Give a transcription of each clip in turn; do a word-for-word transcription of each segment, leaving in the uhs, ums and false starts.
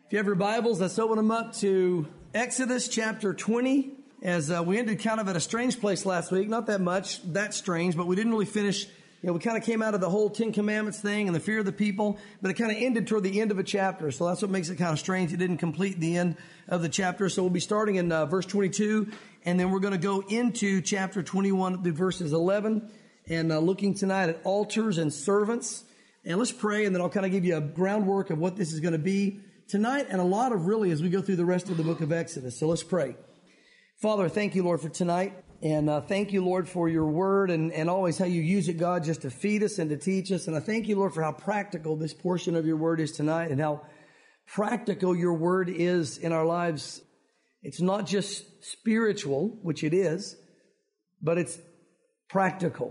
If you have your Bibles, let's open them up to Exodus chapter twenty. As uh, we ended kind of at a strange place last week, not that much, that strange, but we didn't really finish. You know, we kind of came out of the whole Ten Commandments thing and the fear of the people, but it kind of ended toward the end of a chapter. So that's what makes it kind of strange. It didn't complete the end of the chapter. So we'll be starting in uh, verse twenty-two, and then we're going to go into chapter twenty-one through verses eleven, and uh, looking tonight at altars and servants. And let's pray, and then I'll kind of give you a groundwork of what this is going to be tonight, and a lot of really as we go through the rest of the book of Exodus. So let's pray. Father, thank you, Lord, for tonight. And uh, thank you, Lord, for your word and, and always how you use it, God, just to feed us and to teach us. And I thank you, Lord, for how practical this portion of your word is tonight and how practical your word is in our lives. It's not just spiritual, which it is, but it's practical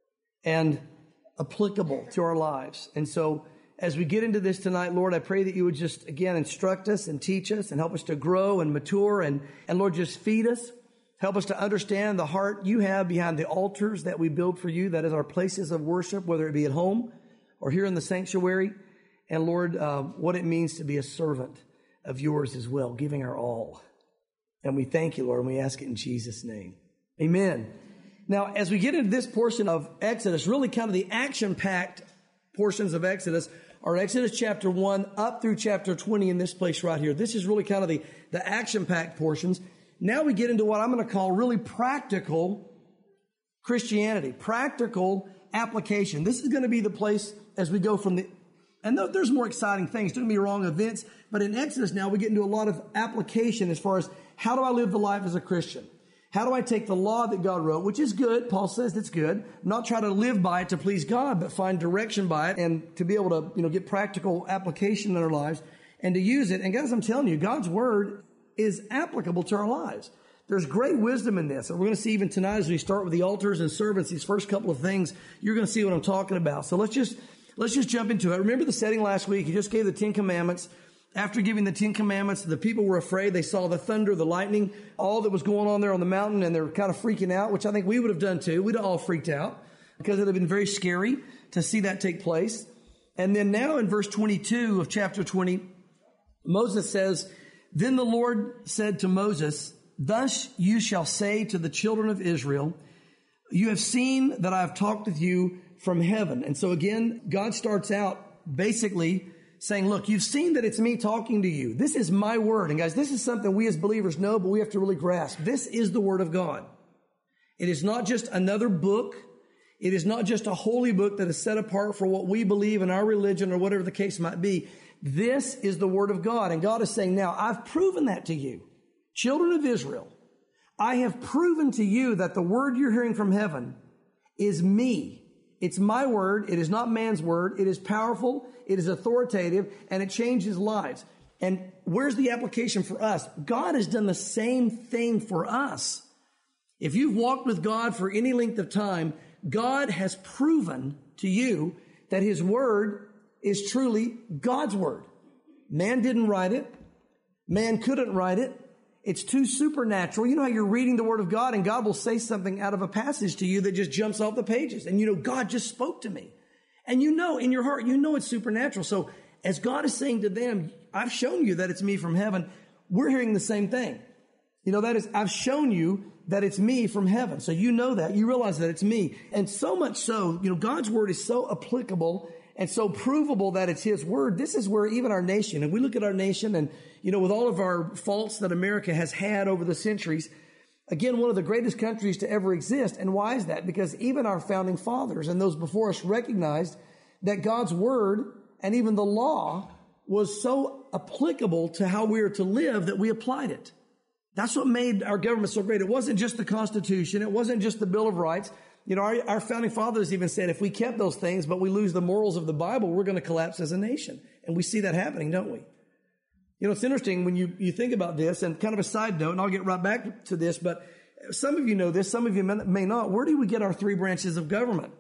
and applicable to our lives. And so as we get into this tonight, Lord, I pray that you would just, again, instruct us and teach us and help us to grow and mature. And, and Lord, just feed us. Help us to understand the heart you have behind the altars that we build for you. That is our places of worship, whether it be at home or here in the sanctuary. And Lord, uh, what it means to be a servant of yours as well, giving our all. And we thank you, Lord, and we ask it in Jesus' name. Amen. Now, as we get into this portion of Exodus, really kind of the action-packed portions of Exodus are Exodus chapter one up through chapter twenty in this place right here. This is really kind of the, the action-packed portions. Now we get into what I'm going to call really practical Christianity, practical application. This is going to be the place as we go from the, and there's more exciting things, don't get me wrong, events, but in Exodus now we get into a lot of application as far as how do I live the life as a Christian? How do I take the law that God wrote, which is good, Paul says it's good, not try to live by it to please God, but find direction by it and to be able to, you know, get practical application in our lives and to use it. And guys, I'm telling you, God's word is applicable to our lives. There's great wisdom in this. And we're going to see even tonight as we start with the altars and servants, these first couple of things, you're going to see what I'm talking about. So let's just, let's just jump into it. Remember the setting last week. He just gave the Ten Commandments. After giving the Ten Commandments, the people were afraid. They saw the thunder, the lightning, all that was going on there on the mountain, and they were kind of freaking out, which I think we would have done too. We'd have all freaked out because it would have been very scary to see that take place. And then now in verse twenty-two of chapter twenty, Moses says, "Then the Lord said to Moses, 'Thus you shall say to the children of Israel, you have seen that I have talked with you from heaven.'" And so again, God starts out basically saying, look, you've seen that it's me talking to you. This is my word. And guys, this is something we as believers know, but we have to really grasp. This is the word of God. It is not just another book. It is not just a holy book that is set apart for what we believe in our religion or whatever the case might be. This is the word of God. And God is saying, now I've proven that to you. Children of Israel, I have proven to you that the word you're hearing from heaven is me. It's my word. It is not man's word. It is powerful. It is authoritative, and it changes lives. And where's the application for us? God has done the same thing for us. If you've walked with God for any length of time, God has proven to you that his word is truly God's word. Man didn't write it. Man couldn't write it. It's too supernatural. You know how you're reading the word of God and God will say something out of a passage to you that just jumps off the pages. And you know, God just spoke to me. And you know, in your heart, you know it's supernatural. So as God is saying to them, I've shown you that it's me from heaven. We're hearing the same thing. You know, that is, I've shown you that it's me from heaven. So you know that. You realize that it's me. And so much so, you know, God's word is so applicable and so provable that it's his word. This is where even our nation, and we look at our nation and, you know, with all of our faults that America has had over the centuries, again, one of the greatest countries to ever exist. And why is that? Because even our founding fathers and those before us recognized that God's word and even the law was so applicable to how we are to live that we applied it. That's what made our government so great. It wasn't just the Constitution. It wasn't just the Bill of Rights. You know, our, our founding fathers even said if we kept those things, but we lose the morals of the Bible, we're going to collapse as a nation. And we see that happening, don't we? You know, it's interesting when you, you think about this, and kind of a side note, and I'll get right back to this, but some of you know this, some of you may not. Where do we get our three branches of government?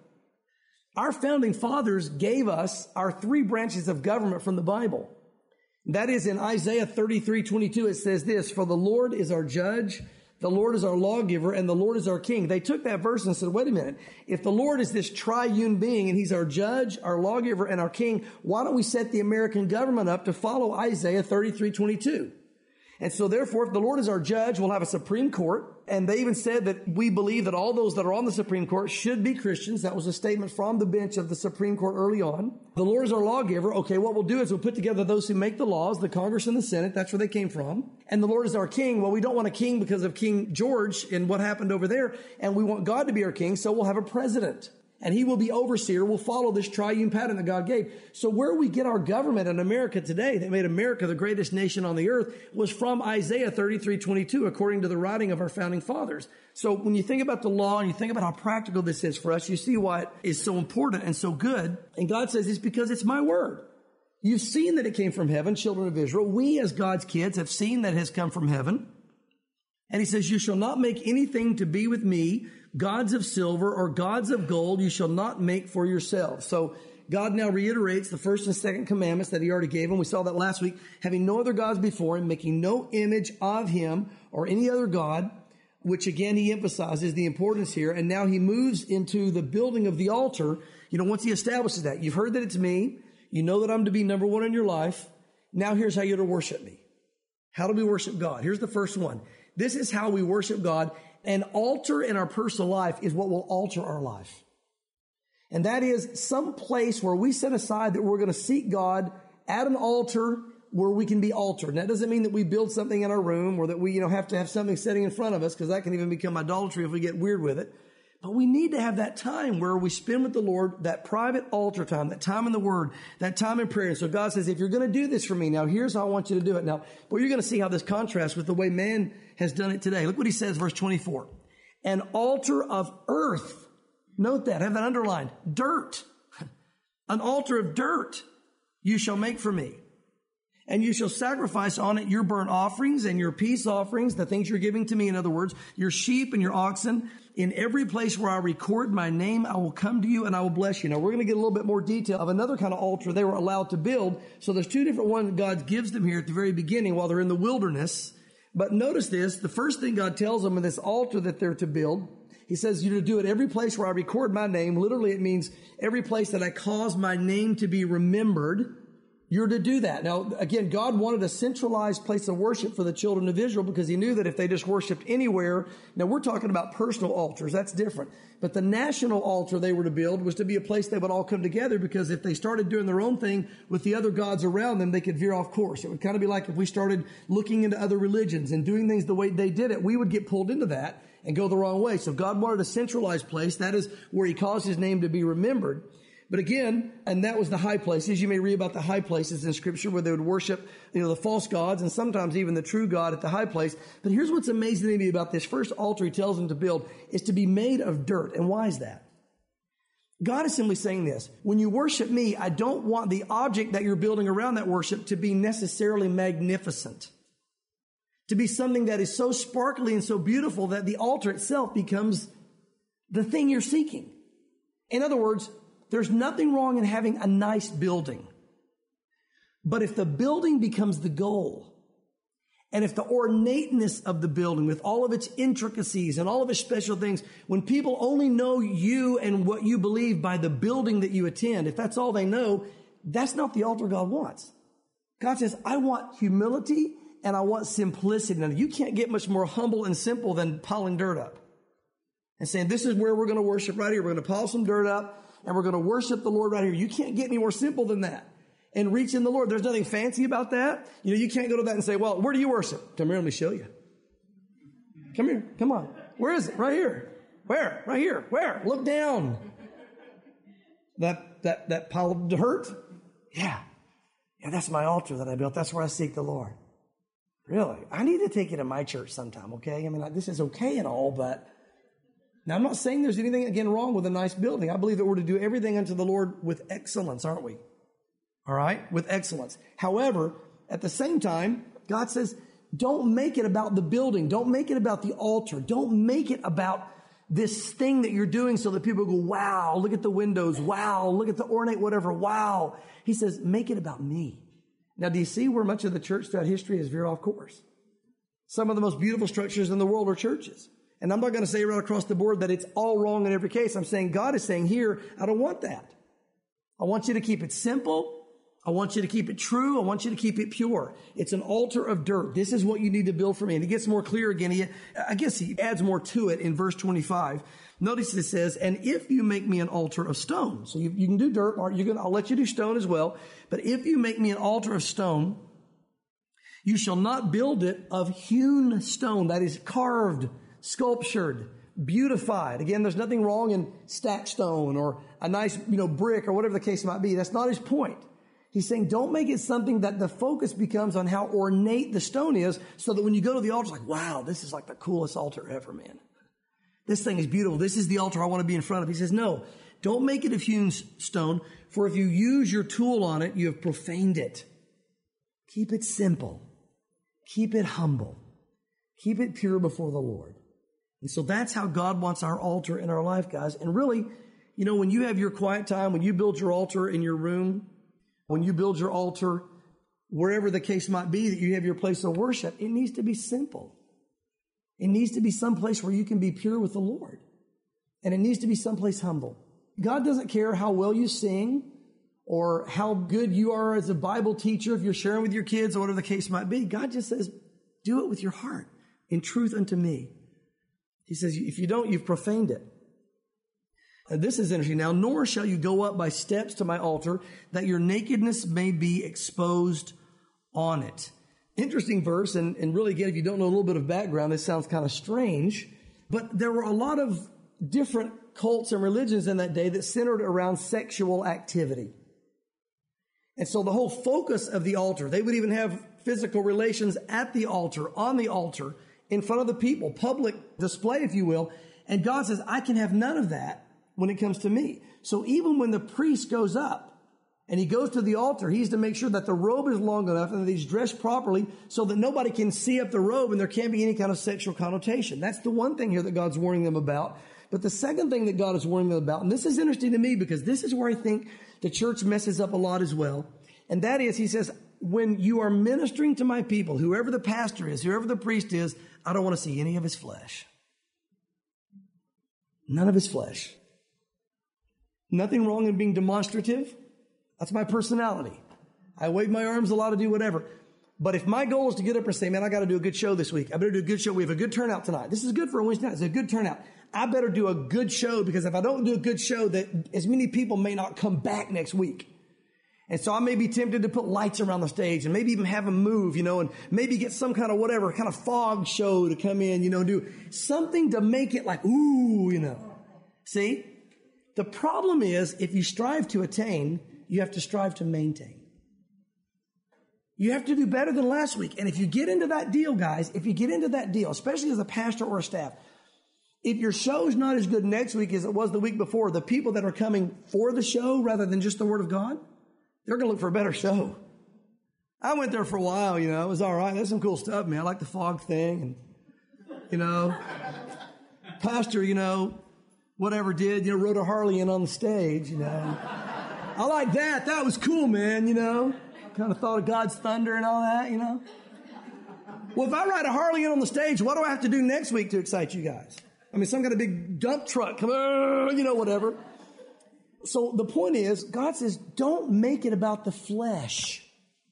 Our founding fathers gave us our three branches of government from the Bible. That is in Isaiah thirty-three twenty-two, it says this, "For the Lord is our judge, The Lord is our lawgiver and the Lord is our king. They took that verse and said, wait a minute. If the Lord is this triune being and he's our judge, our lawgiver, and our king, why don't we set the American government up to follow Isaiah thirty-three twenty-two? And so therefore, if the Lord is our judge, we'll have a Supreme Court. And they even said that we believe that all those that are on the Supreme Court should be Christians. That was a statement from the bench of the Supreme Court early on. The Lord is our lawgiver. Okay, what we'll do is we'll put together those who make the laws, the Congress and the Senate. That's where they came from. And the Lord is our king. Well, we don't want a king because of King George and what happened over there. And we want God to be our king, so we'll have a president. And he will be overseer. We'll follow this triune pattern that God gave. So where we get our government in America today that made America the greatest nation on the earth was from Isaiah thirty-three twenty-two, according to the writing of our founding fathers. So when you think about the law and you think about how practical this is for us, you see why it is so important and so good. And God says it's because it's my word. You've seen that it came from heaven, children of Israel. We as God's kids have seen that it has come from heaven. And he says, you shall not make anything to be with me, gods of silver or gods of gold, you shall not make for yourselves. So God now reiterates the first and second commandments that he already gave him. We saw that last week. Having no other gods before him, making no image of him or any other God, which again he emphasizes the importance here. And now he moves into the building of the altar. You know, once he establishes that, you've heard that it's me. You know that I'm to be number one in your life. Now here's how you're to worship me. How do we worship God? Here's the first one. This is how we worship God. An altar in our personal life is what will alter our life. And that is some place where we set aside that we're going to seek God at an altar where we can be altered. And that doesn't mean that we build something in our room or that we, you know, have to have something sitting in front of us, because that can even become idolatry if we get weird with it. But we need to have that time where we spend with the Lord, that private altar time, that time in the Word, that time in prayer. And so God says, if you're going to do this for me, now here's how I want you to do it. Now, well, you're going to see how this contrasts with the way man has done it today. Look what he says, verse twenty-four. An altar of earth. Note that, have that underlined. Dirt. An altar of dirt you shall make for me. And you shall sacrifice on it your burnt offerings and your peace offerings, the things you're giving to me, in other words, your sheep and your oxen. In every place where I record my name, I will come to you and I will bless you. Now, we're going to get a little bit more detail of another kind of altar they were allowed to build. So there's two different ones that God gives them here at the very beginning while they're in the wilderness. But notice this, the first thing God tells them in this altar that they're to build, he says you're to do it every place where I record my name. Literally, it means every place that I cause my name to be remembered. You're to do that. Now, again, God wanted a centralized place of worship for the children of Israel because he knew that if they just worshiped anywhere, now we're talking about personal altars, that's different. But the national altar they were to build was to be a place they would all come together, because if they started doing their own thing with the other gods around them, they could veer off course. It would kind of be like if we started looking into other religions and doing things the way they did it, we would get pulled into that and go the wrong way. So God wanted a centralized place. That is where he caused his name to be remembered. But again, and that was the high places. You may read about the high places in Scripture where they would worship, you know, the false gods and sometimes even the true God at the high place. But here's what's amazing to me about this first altar he tells them to build is to be made of dirt. And why is that? God is simply saying this. When you worship me, I don't want the object that you're building around that worship to be necessarily magnificent, to be something that is so sparkly and so beautiful that the altar itself becomes the thing you're seeking. In other words, there's nothing wrong in having a nice building. But if the building becomes the goal, and if the ornateness of the building with all of its intricacies and all of its special things, when people only know you and what you believe by the building that you attend, if that's all they know, that's not the altar God wants. God says, I want humility and I want simplicity. Now, you can't get much more humble and simple than piling dirt up and saying, this is where we're going to worship right here. We're going to pile some dirt up. And we're going to worship the Lord right here. You can't get any more simple than that. And reach in the Lord. There's nothing fancy about that. You know, you can't go to that and say, well, where do you worship? Come here, let me show you. Come here. Come on. Where is it? Right here. Where? Right here. Where? Look down. That, that, that pile of dirt? Yeah. Yeah, that's my altar that I built. That's where I seek the Lord. Really? I need to take you to my church sometime, okay? I mean, this is okay and all, but now, I'm not saying there's anything, again, wrong with a nice building. I believe that we're to do everything unto the Lord with excellence, aren't we? All right? With excellence. However, at the same time, God says, don't make it about the building. Don't make it about the altar. Don't make it about this thing that you're doing so that people go, wow, look at the windows. Wow, look at the ornate whatever. Wow. He says, make it about me. Now, do you see where much of the church throughout history has veered off course? Some of the most beautiful structures in the world are churches. And I'm not going to say right across the board that it's all wrong in every case. I'm saying God is saying here, I don't want that. I want you to keep it simple. I want you to keep it true. I want you to keep it pure. It's an altar of dirt. This is what you need to build for me. And it gets more clear again. He, I guess he adds more to it in verse twenty-five. Notice it says, and if you make me an altar of stone. So you, you can do dirt, or you can, I'll let you do stone as well. But if you make me an altar of stone, you shall not build it of hewn stone, that is carved, sculptured, beautified. Again, there's nothing wrong in stacked stone or a nice, you know, brick or whatever the case might be. That's not his point. He's saying don't make it something that the focus becomes on how ornate the stone is, so that when you go to the altar, it's like, wow, this is like the coolest altar ever, man. This thing is beautiful. This is the altar I want to be in front of. He says, no, don't make it of hewn stone, for if you use your tool on it, you have profaned it. Keep it simple. Keep it humble. Keep it pure before the Lord. And so that's how God wants our altar in our life, guys. And really, you know, when you have your quiet time, when you build your altar in your room, when you build your altar, wherever the case might be, that you have your place of worship, it needs to be simple. It needs to be someplace where you can be pure with the Lord. And it needs to be someplace humble. God doesn't care how well you sing or how good you are as a Bible teacher, if you're sharing with your kids or whatever the case might be. God just says, do it with your heart, in truth unto me. He says, if you don't, you've profaned it. And this is interesting. Now, nor shall you go up by steps to my altar, that your nakedness may be exposed on it. Interesting verse. And, and really, again, if you don't know a little bit of background, this sounds kind of strange. But there were a lot of different cults and religions in that day that centered around sexual activity. And so the whole focus of the altar, they would even have physical relations at the altar, on the altar, in front of the people, public display, if you will. And God says, I can have none of that when it comes to me. So even when the priest goes up and he goes to the altar, he's to make sure that the robe is long enough and that he's dressed properly so that nobody can see up the robe and there can't be any kind of sexual connotation. That's the one thing here that God's warning them about. But the second thing that God is warning them about, and this is interesting to me because this is where I think the church messes up a lot as well. And that is, he says, when you are ministering to my people, whoever the pastor is, whoever the priest is, I don't want to see any of his flesh. None of his flesh. Nothing wrong in being demonstrative. That's my personality. I wave my arms a lot to do whatever. But if my goal is to get up and say, man, I got to do a good show this week. I better do a good show. We have a good turnout tonight. This is good for a Wednesday night. It's a good turnout. I better do a good show, because if I don't do a good show, that as many people may not come back next week. And so I may be tempted to put lights around the stage and maybe even have them move, you know, and maybe get some kind of whatever, kind of fog show to come in, you know, do something to make it like, ooh, you know. See, the problem is if you strive to attain, you have to strive to maintain. You have to do better than last week. And if you get into that deal, guys, if you get into that deal, especially as a pastor or a staff, if your show's not as good next week as it was the week before, the people that are coming for the show rather than just the Word of God, they're going to look for a better show. I went there for a while, you know. It was all right. There's some cool stuff, man. I like the fog thing. And, you know, pastor, you know, whatever did, you know, rode a Harley in on the stage, you know. I like that. That was cool, man, you know. Kind of thought of God's thunder and all that, you know. Well, if I ride a Harley in on the stage, what do I have to do next week to excite you guys? I mean, some kind of big dump truck, come on, you know, whatever. So the point is, God says, don't make it about the flesh.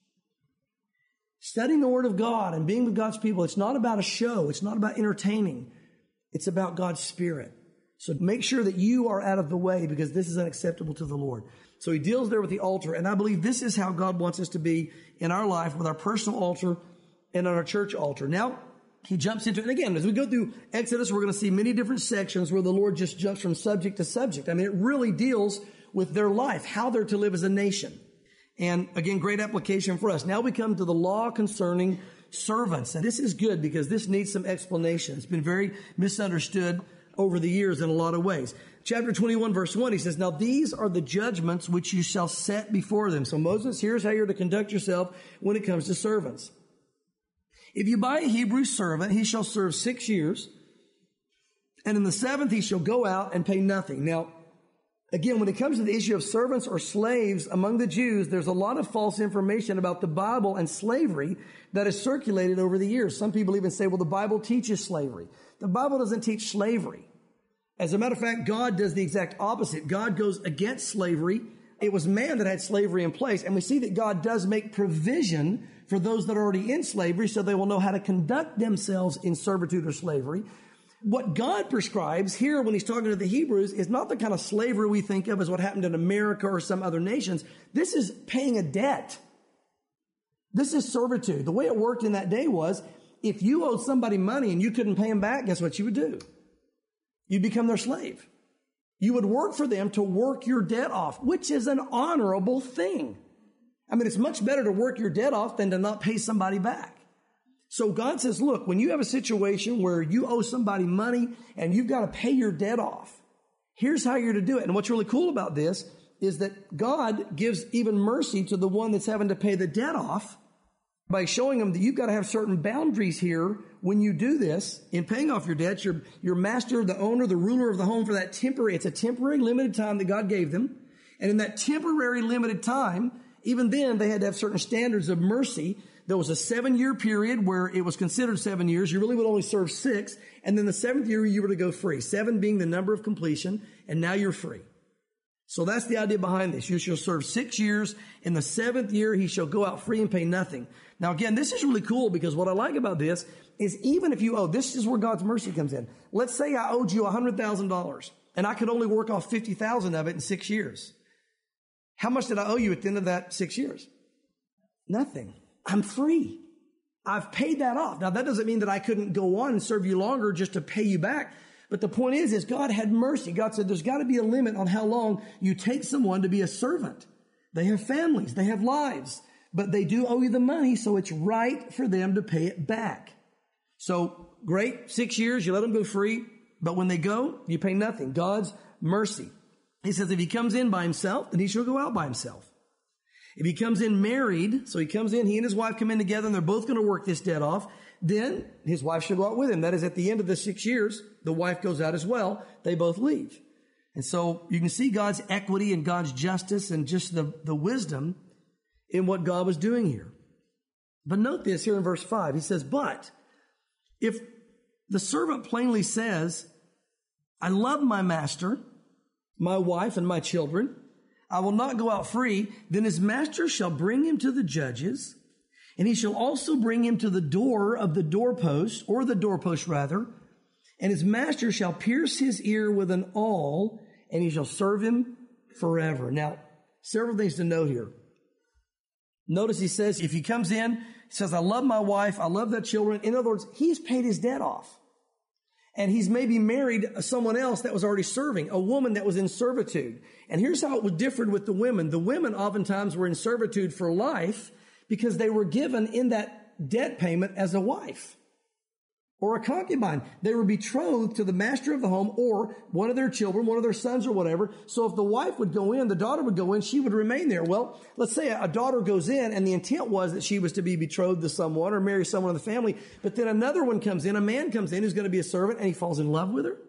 Studying the Word of God and being with God's people, it's not about a show. It's not about entertaining. It's about God's Spirit. So make sure that you are out of the way, because this is unacceptable to the Lord. So he deals there with the altar. And I believe this is how God wants us to be in our life, with our personal altar and on our church altar. Now, he jumps into it. And again, as we go through Exodus, we're going to see many different sections where the Lord just jumps from subject to subject. I mean, it really deals with their life, how they're to live as a nation. And again, great application for us. Now we come to the law concerning servants. And this is good because this needs some explanation. It's been very misunderstood over the years in a lot of ways. Chapter twenty-one, verse one, he says, now these are the judgments which you shall set before them. So Moses, here's how you're to conduct yourself when it comes to servants. If you buy a Hebrew servant, he shall serve six years, and in the seventh he shall go out and pay nothing. Now, Again, when it comes to the issue of servants or slaves among the Jews, there's a lot of false information about the Bible and slavery that has circulated over the years. Some people even say, well, the Bible teaches slavery. The Bible doesn't teach slavery. As a matter of fact, God does the exact opposite. God goes against slavery. It was man that had slavery in place. And we see that God does make provision for those that are already in slavery so they will know how to conduct themselves in servitude or slavery. What God prescribes here when he's talking to the Hebrews is not the kind of slavery we think of as what happened in America or some other nations. This is paying a debt. This is servitude. The way it worked in that day was if you owed somebody money and you couldn't pay them back, guess what you would do? You'd become their slave. You would work for them to work your debt off, which is an honorable thing. I mean, it's much better to work your debt off than to not pay somebody back. So God says, look, when you have a situation where you owe somebody money and you've got to pay your debt off, here's how you're to do it. And what's really cool about this is that God gives even mercy to the one that's having to pay the debt off by showing them that you've got to have certain boundaries here when you do this in paying off your debts. Your, your master, the owner, the ruler of the home for that temporary, it's a temporary limited time that God gave them. And in that temporary limited time, even then they had to have certain standards of mercy. There was a seven-year period where it was considered seven years. You really would only serve six. And then the seventh year, you were to go free. Seven being the number of completion, and now you're free. So that's the idea behind this. You shall serve six years. In the seventh year, he shall go out free and pay nothing. Now, again, this is really cool because what I like about this is even if you owe, this is where God's mercy comes in. Let's say I owed you one hundred thousand dollars, and I could only work off fifty thousand dollars of it in six years. How much did I owe you at the end of that six years? Nothing. I'm free. I've paid that off. Now, that doesn't mean that I couldn't go on and serve you longer just to pay you back. But the point is, is God had mercy. God said there's got to be a limit on how long you take someone to be a servant. They have families. They have lives. But they do owe you the money, so it's right for them to pay it back. So, great. Six years, you let them go free. But when they go, you pay nothing. God's mercy. He says if he comes in by himself, then he shall go out by himself. If he comes in married, so he comes in, he and his wife come in together, and they're both going to work this debt off, then his wife should go out with him. That is, at the end of the six years, the wife goes out as well. They both leave. And so you can see God's equity and God's justice and just the, the wisdom in what God was doing here. But note this here in verse five. He says, but if the servant plainly says, I love my master, my wife, and my children, I will not go out free, then his master shall bring him to the judges, and he shall also bring him to the door of the doorpost, or the doorpost rather, and his master shall pierce his ear with an awl, and he shall serve him forever. Now, several things to note here. Notice he says, if he comes in, he says, I love my wife, I love the children. In other words, he's paid his debt off. And he's maybe married someone else that was already serving, a woman that was in servitude. And here's how it was different with the women. The women oftentimes were in servitude for life because they were given in that debt payment as a wife or a concubine. They were betrothed to the master of the home or one of their children, one of their sons or whatever. So if the wife would go in, the daughter would go in, she would remain there. Well, let's say a daughter goes in and the intent was that she was to be betrothed to someone or marry someone in the family. But then another one comes in, a man comes in who's going to be a servant, and he falls in love with her.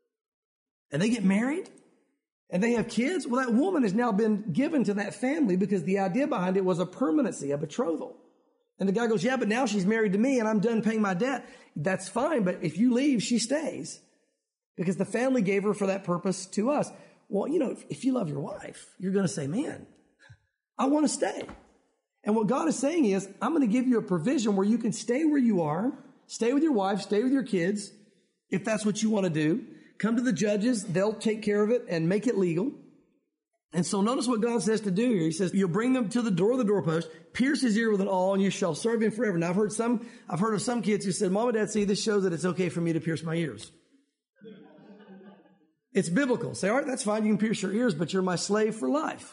And they get married and they have kids. Well, that woman has now been given to that family because the idea behind it was a permanency, a betrothal. And the guy goes, yeah, but now she's married to me and I'm done paying my debt. That's fine, but if you leave, she stays because the family gave her for that purpose to us. Well, you know, if, if you love your wife, you're going to say, man, I want to stay. And what God is saying is, I'm going to give you a provision where you can stay where you are, stay with your wife, stay with your kids, if that's what you want to do. Come to the judges. They'll take care of it and make it legal. And so notice what God says to do here. He says, you'll bring them to the door of the doorpost, pierce his ear with an awl, and you shall serve him forever. Now, I've heard some, I've heard of some kids who said, Mom and Dad, see, this shows that it's okay for me to pierce my ears. It's biblical. Say, all right, that's fine. You can pierce your ears, but you're my slave for life.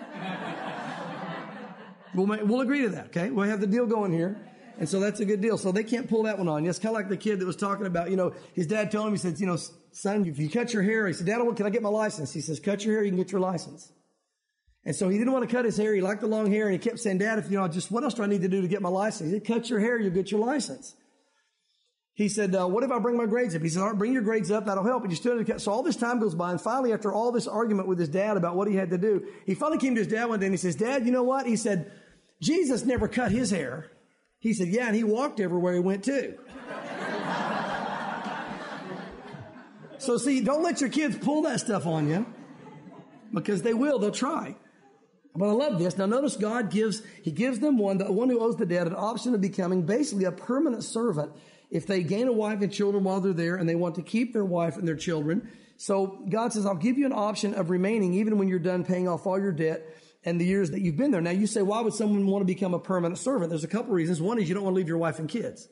we'll, we'll agree to that, okay? We'll have the deal going here. And so that's a good deal. So they can't pull that one on you. It's kind of like the kid that was talking about, you know, his dad told him, he said, you know, son, if you cut your hair, he said, Dad, can I get my license? He says, cut your hair, you can get your license. And so he didn't want to cut his hair. He liked the long hair. And he kept saying, Dad, if you know, just what else do I need to do to get my license? He said, cut your hair, you'll get your license. He said, uh, what if I bring my grades up? He said, all right, bring your grades up. That'll help. And you still, so all this time goes by. And finally, after all this argument with his dad about what he had to do, he finally came to his dad one day and he says, Dad, you know what? He said, Jesus never cut his hair. He said, yeah, and he walked everywhere he went too. So see, don't let your kids pull that stuff on you, because they will. They'll try. But I love this. Now notice God gives, he gives them one, the one who owes the debt, an option of becoming basically a permanent servant if they gain a wife and children while they're there and they want to keep their wife and their children. So God says, I'll give you an option of remaining even when you're done paying off all your debt and the years that you've been there. Now you say, why would someone want to become a permanent servant? There's a couple reasons. One is you don't want to leave your wife and kids.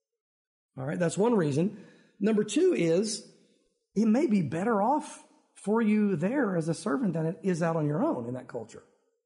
All right, that's one reason. Number two is it may be better off for you there as a servant than it is out on your own in that culture.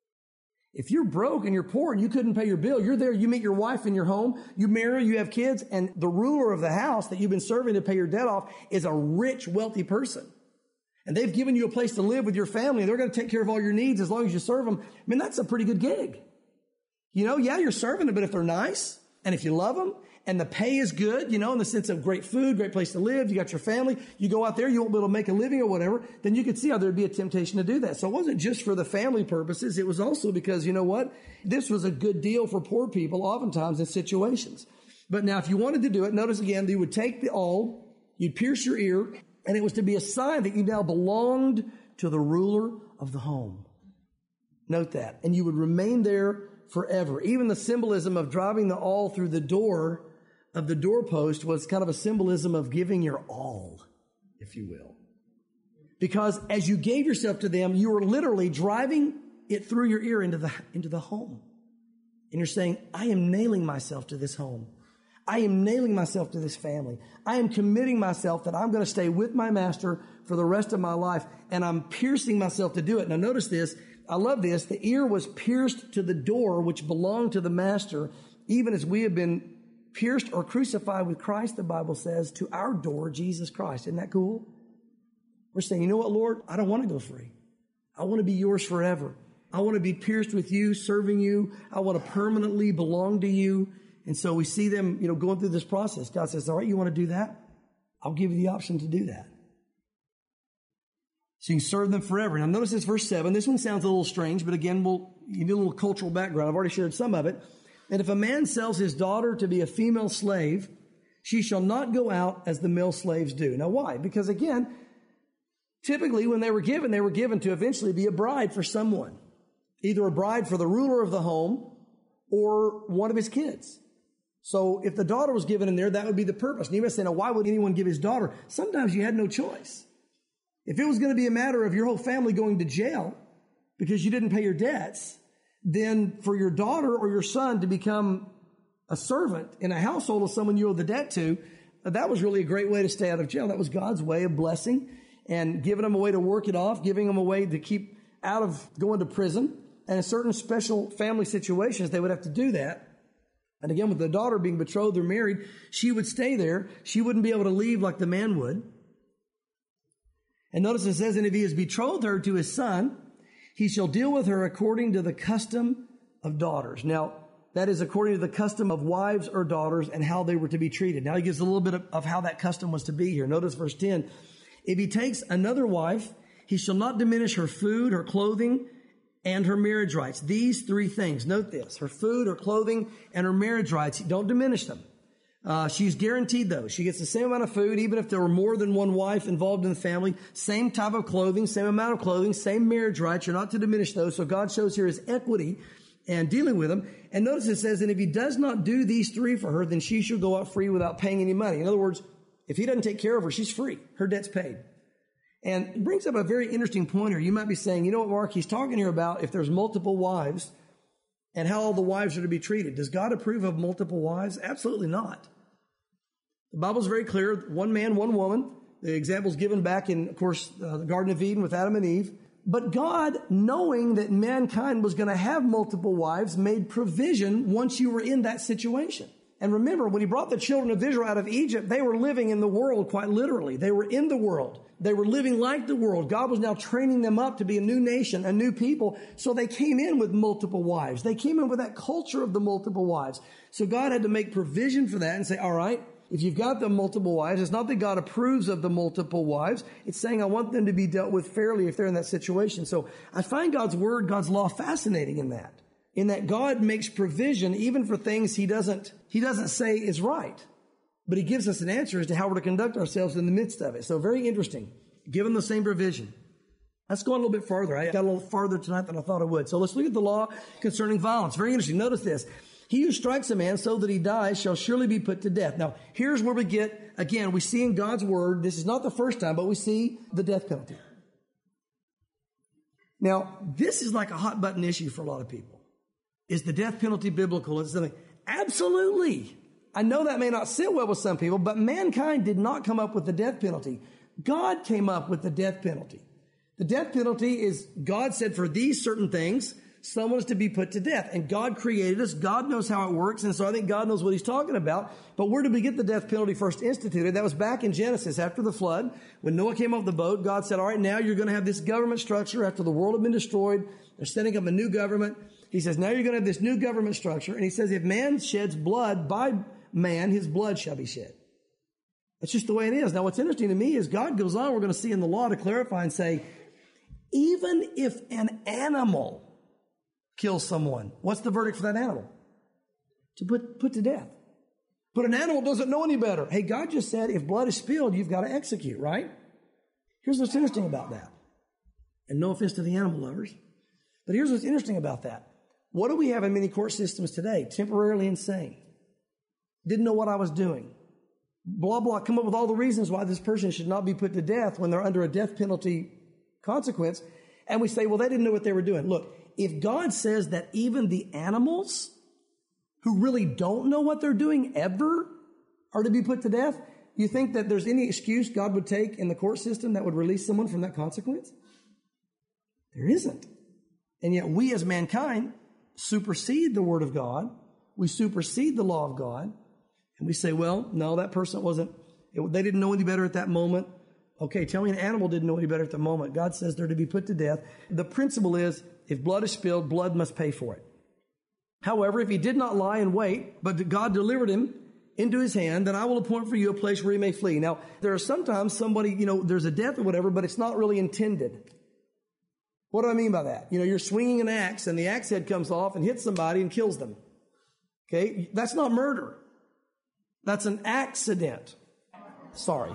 If you're broke and you're poor and you couldn't pay your bill, you're there, you meet your wife in your home, you marry, you have kids, and the ruler of the house that you've been serving to pay your debt off is a rich, wealthy person. And they've given you a place to live with your family, and they're going to take care of all your needs as long as you serve them. I mean, that's a pretty good gig. You know, yeah, you're serving them, but if they're nice, and if you love them, and the pay is good, you know, in the sense of great food, great place to live, you got your family, you go out there, you won't be able to make a living or whatever, then you could see how there'd be a temptation to do that. So it wasn't just for the family purposes. It was also because, you know what? This was a good deal for poor people oftentimes in situations. But now if you wanted to do it, notice again, you would take the awl, you'd pierce your ear, and it was to be a sign that you now belonged to the ruler of the home. Note that. And you would remain there forever. Even the symbolism of driving the awl through the door of the doorpost was kind of a symbolism of giving your all, if you will. Because as you gave yourself to them, you were literally driving it through your ear into the, into the home. And you're saying, I am nailing myself to this home. I am nailing myself to this family. I am committing myself that I'm going to stay with my master for the rest of my life. And I'm piercing myself to do it. Now notice this. I love this. The ear was pierced to the door which belonged to the master, even as we have been pierced or crucified with Christ, the Bible says, to our door, Jesus Christ. Isn't that cool? We're saying, you know what, Lord? I don't want to go free. I want to be yours forever. I want to be pierced with you, serving you. I want to permanently belong to you. And so we see them, you know, going through this process. God says, all right, you want to do that? I'll give you the option to do that. So you can serve them forever. Now notice this verse seven. This one sounds a little strange, but again, we'll, you need a little cultural background. I've already shared some of it. And if a man sells his daughter to be a female slave, she shall not go out as the male slaves do. Now why? Because again, typically when they were given, they were given to eventually be a bride for someone. Either a bride for the ruler of the home or one of his kids. So if the daughter was given in there, that would be the purpose. And you might say, now why would anyone give his daughter? Sometimes you had no choice. If it was going to be a matter of your whole family going to jail because you didn't pay your debts, then for your daughter or your son to become a servant in a household of someone you owe the debt to, that was really a great way to stay out of jail. That was God's way of blessing and giving them a way to work it off, giving them a way to keep out of going to prison. And in certain special family situations, they would have to do that. And again, with the daughter being betrothed or married, she would stay there. She wouldn't be able to leave like the man would. And notice it says, and if he has betrothed her to his son, he shall deal with her according to the custom of daughters. Now, that is according to the custom of wives or daughters and how they were to be treated. Now, he gives a little bit of, of how that custom was to be here. Notice verse ten. If he takes another wife, he shall not diminish her food, her clothing, and her marriage rights. These three things. Note this. Her food, her clothing, and her marriage rights. Don't diminish them. Uh, she's guaranteed those. She gets the same amount of food, even if there were more than one wife involved in the family. Same type of clothing, same amount of clothing, same marriage rights. You're not to diminish those. So God shows here his equity and dealing with them. And notice it says, and if he does not do these three for her, then she shall go out free without paying any money. In other words, if he doesn't take care of her, she's free. Her debt's paid. And it brings up a very interesting point here. You might be saying, you know what, Mark, he's talking here about if there's multiple wives and how all the wives are to be treated. Does God approve of multiple wives? Absolutely not. The Bible's very clear. One man, one woman. The example's given back in, of course, uh, the Garden of Eden with Adam and Eve. But God, knowing that mankind was going to have multiple wives, made provision once you were in that situation. And remember, when he brought the children of Israel out of Egypt, they were living in the world quite literally. They were in the world. They were living like the world. God was now training them up to be a new nation, a new people. So they came in with multiple wives. They came in with that culture of the multiple wives. So God had to make provision for that and say, all right, If you've got the multiple wives, it's not that God approves of the multiple wives. It's saying I want them to be dealt with fairly if they're in that situation. So I find God's word, God's law fascinating in that, in that God makes provision even for things he doesn't, he doesn't say is right, but he gives us an answer as to how we're to conduct ourselves in the midst of it. So very interesting. Given the same provision. Let's go on a little bit farther. I got a little farther tonight than I thought I would. So let's look at the law concerning violence. Very interesting. Notice this. He who strikes a man so that he dies shall surely be put to death. Now, here's where we get, again, we see in God's word, this is not the first time, but we see the death penalty. Now, this is like a hot button issue for a lot of people. Is the death penalty biblical? Is something? Absolutely. I know that may not sit well with some people, but mankind did not come up with the death penalty. God came up with the death penalty. The death penalty is, God said for these certain things, someone is to be put to death. And God created us. God knows how it works. And so I think God knows what he's talking about. But where did we get the death penalty first instituted? That was back in Genesis after the flood. When Noah came off the boat, God said, all right, now you're going to have this government structure after the world had been destroyed. They're setting up a new government. He says, now you're going to have this new government structure. And he says, if man sheds blood by man, his blood shall be shed. That's just the way it is. Now, what's interesting to me is God goes on, we're going to see in the law to clarify and say, even if an animal kills someone, what's the verdict for that animal? To put, put to death. But an animal doesn't know any better. Hey, God just said if blood is spilled, you've got to execute, right? Here's what's interesting about that. And no offense to the animal lovers, but here's what's interesting about that. What do we have in many court systems today? Temporarily insane. Didn't know what I was doing. Blah, blah, come up with all the reasons why this person should not be put to death when they're under a death penalty consequence. And we say, well, they didn't know what they were doing. Look, if God says that even the animals who really don't know what they're doing ever are to be put to death, you think that there's any excuse God would take in the court system that would release someone from that consequence? There isn't. And yet we as mankind supersede the word of God. We supersede the law of God. And we say, well, no, that person wasn't, it, they didn't know any better at that moment. Okay, tell me an animal didn't know any better at the moment. God says they're to be put to death. The principle is, if blood is spilled, blood must pay for it. However, if he did not lie in wait, but God delivered him into his hand, then I will appoint for you a place where he may flee. Now, there are sometimes somebody, you know, there's a death or whatever, but it's not really intended. What do I mean by that? You know, you're swinging an axe and the axe head comes off and hits somebody and kills them. Okay, that's not murder. That's an accident. Sorry.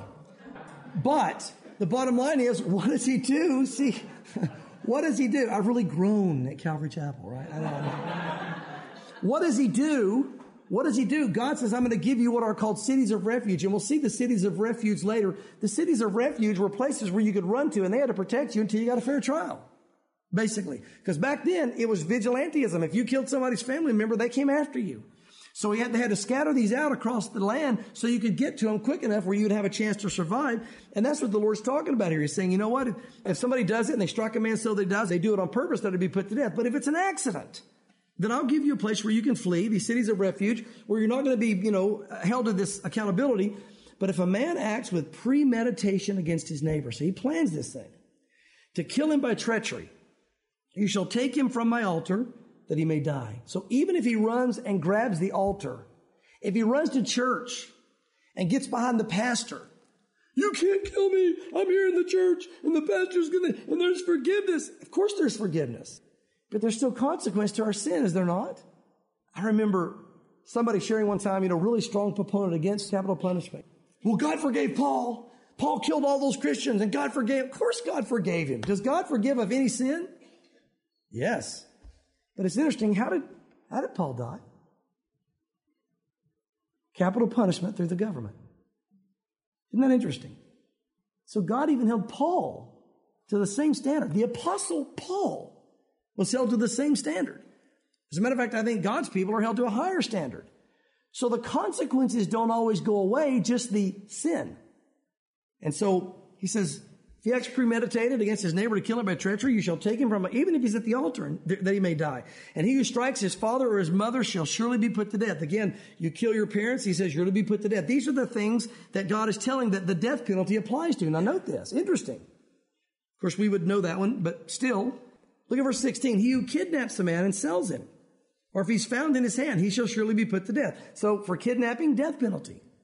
But the bottom line is, what does he do? See, what does he do? I've really grown at Calvary Chapel, right? I don't know. What does he do? What does he do? God says, I'm going to give you what are called cities of refuge. And we'll see the cities of refuge later. The cities of refuge were places where you could run to, and they had to protect you until you got a fair trial, basically. Because back then, it was vigilantism. If you killed somebody's family member, they came after you. So he had, they had to scatter these out across the land so you could get to them quick enough where you would have a chance to survive. And that's what the Lord's talking about here. He's saying, you know what? If, if somebody does it and they strike a man so that he dies, they do it on purpose, they're to be put to death. But if it's an accident, then I'll give you a place where you can flee, these cities of refuge, where you're not going to be, you know, held to this accountability. But if a man acts with premeditation against his neighbor, so he plans this thing, to kill him by treachery, you shall take him from my altar, that he may die. So even if he runs and grabs the altar, if he runs to church and gets behind the pastor, you can't kill me. I'm here in the church and the pastor's going to, and there's forgiveness. Of course there's forgiveness, but there's still consequence to our sin, is there not? I remember somebody sharing one time, you know, really strong proponent against capital punishment. Well, God forgave Paul. Paul killed all those Christians and God forgave. Of course God forgave him. Does God forgive of any sin? Yes. But it's interesting, how did, how did Paul die? Capital punishment through the government. Isn't that interesting? So God even held Paul to the same standard. The Apostle Paul was held to the same standard. As a matter of fact, I think God's people are held to a higher standard. So the consequences don't always go away, just the sin. And so he says, if he acts premeditated against his neighbor to kill him by treachery, you shall take him from him, even if he's at the altar, and th- that he may die. And he who strikes his father or his mother shall surely be put to death. Again, you kill your parents, he says you're to be put to death. These are the things that God is telling that the death penalty applies to. Now note this, interesting. Of course, we would know that one, but still, look at verse sixteen. He who kidnaps a man and sells him, or if he's found in his hand, he shall surely be put to death. So for kidnapping, death penalty.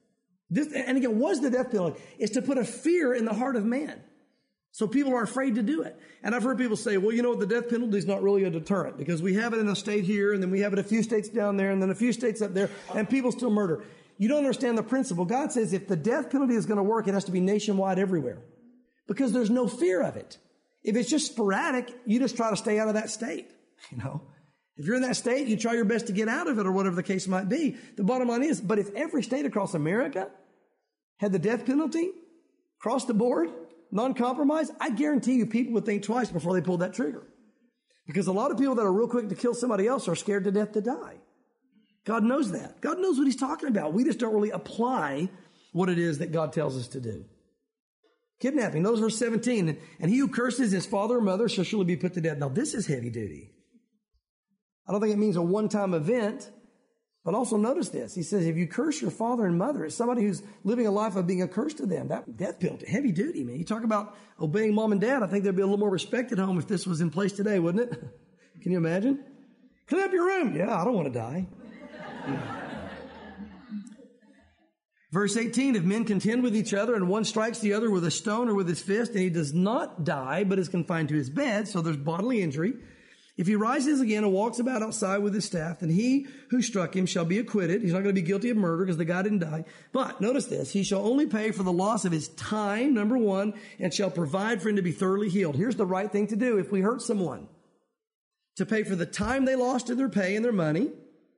This, and again, what's the death penalty? It's to put a fear in the heart of man. So people are afraid to do it. And I've heard people say, well, you know what, the death penalty is not really a deterrent because we have it in a state here and then we have it a few states down there and then a few states up there and people still murder. You don't understand the principle. God says if the death penalty is going to work, it has to be nationwide everywhere because there's no fear of it. If it's just sporadic, you just try to stay out of that state. You know, if you're in that state, you try your best to get out of it or whatever the case might be. The bottom line is, but if every state across America had the death penalty across the board, non-compromise, I guarantee you people would think twice before they pulled that trigger. Because a lot of people that are real quick to kill somebody else are scared to death to die. God knows that. God knows what he's talking about. We just don't really apply what it is that God tells us to do. Kidnapping. Notice verse seventeen. And he who curses his father or mother shall surely be put to death. Now this is heavy duty. I don't think it means a one-time event. But also notice this. He says, if you curse your father and mother, it's somebody who's living a life of being a curse to them. That death penalty, heavy duty, man. You talk about obeying mom and dad. I think there'd be a little more respect at home if this was in place today, wouldn't it? Can you imagine? Clean up your room. Yeah, I don't want to die. Yeah. Verse eighteen, if men contend with each other and one strikes the other with a stone or with his fist and he does not die but is confined to his bed, so there's bodily injury. If he rises again and walks about outside with his staff, then he who struck him shall be acquitted. He's not going to be guilty of murder because the guy didn't die. But notice this, he shall only pay for the loss of his time, number one, and shall provide for him to be thoroughly healed. Here's the right thing to do if we hurt someone. To pay for the time they lost in their pay and their money,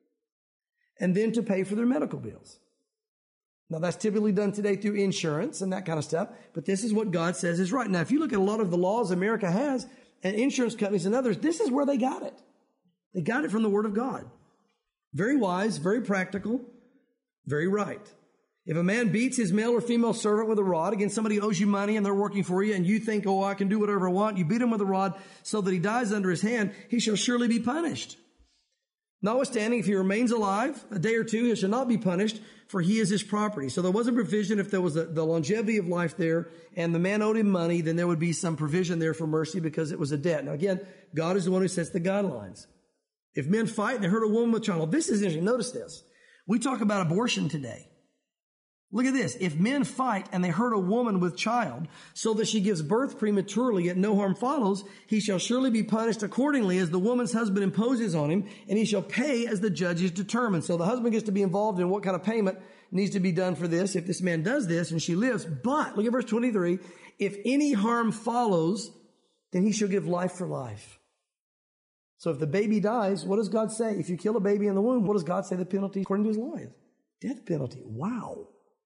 and then to pay for their medical bills. Now that's typically done today through insurance and that kind of stuff, but this is what God says is right. Now if you look at a lot of the laws America has, and insurance companies and others, this is where they got it. They got it from the Word of God. Very wise, very practical, very right. If a man beats his male or female servant with a rod, again, somebody owes you money and they're working for you and you think, oh, I can do whatever I want. You beat him with a rod so that he dies under his hand, he shall surely be punished. Notwithstanding, if he remains alive a day or two, he shall not be punished, for he is his property. So there was a provision if there was a, the longevity of life there and the man owed him money, then there would be some provision there for mercy because it was a debt. Now again, God is the one who sets the guidelines. If men fight and they hurt a woman with child, this is interesting. Notice this. We talk about abortion today. Look at this. If men fight and they hurt a woman with child so that she gives birth prematurely yet no harm follows, he shall surely be punished accordingly as the woman's husband imposes on him, and he shall pay as the judges determine. So the husband gets to be involved in what kind of payment needs to be done for this if this man does this and she lives. But, look at verse twenty-three, if any harm follows, then he shall give life for life. So if the baby dies, what does God say? If you kill a baby in the womb, what does God say the penalty according to his law is? Death penalty. Wow.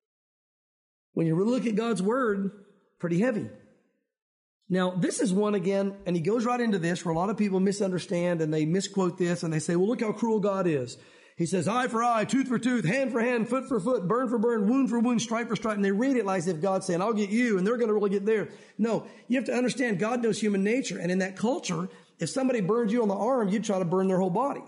When you really look at God's word, pretty heavy. Now, this is one again, and he goes right into this where a lot of people misunderstand and they misquote this and they say, well, look how cruel God is. He says, eye for eye, tooth for tooth, hand for hand, foot for foot, burn for burn, wound for wound, stripe for stripe. And they read it like as if God's saying, I'll get you, and they're going to really get there. No, you have to understand God knows human nature. And in that culture, if somebody burns you on the arm, you'd try to burn their whole body.